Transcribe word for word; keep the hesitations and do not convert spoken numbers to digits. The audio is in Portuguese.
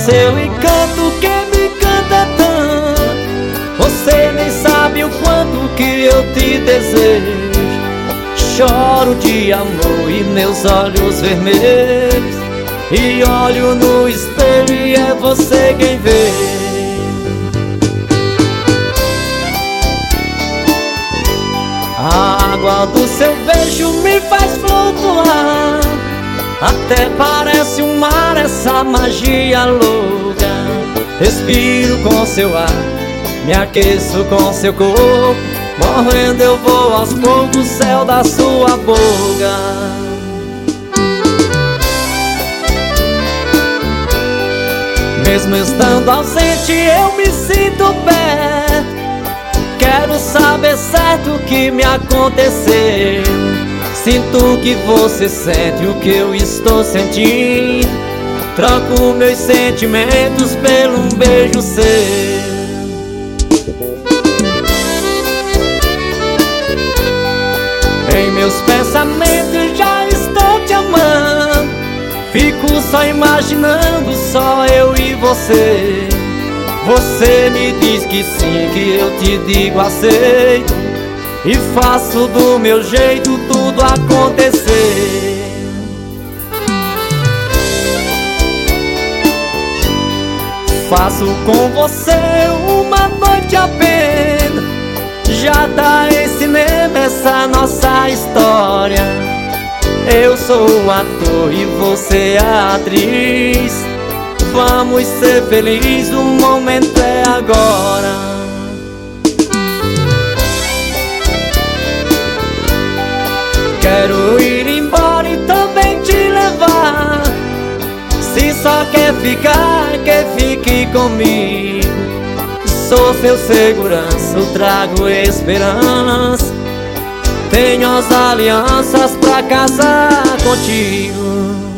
seu encanto que me encanta tanto. Você nem sabe o quanto que eu te desejo. Choro de amor e meus olhos vermelhos, e olho no espelho e é você quem vê. A água do seu beijo me faz flutuar, até parece um mar essa magia louca. Respiro com seu ar, me aqueço com seu corpo, morrendo eu vou aos poucos, céu da sua boca. Mesmo estando ausente eu me sinto perto. Quero saber certo o que me aconteceu. Sinto que você sente o que eu estou sentindo. Troco meus sentimentos pelo um beijo seu. Em meus pensamentos já estou te amando. Fico só imaginando, só eu e você. Você me diz que sim, que eu te digo aceito, e faço do meu jeito tudo acontecer. Faço com você uma noite apenas. Já tá em cinema essa nossa história. Eu sou o ator e você a atriz. Vamos ser felizes, o momento é agora. Quero ir embora e também te levar. Se só quer ficar, que fique comigo. Sou seu segurança, eu trago esperança. Tenho as alianças pra casar contigo.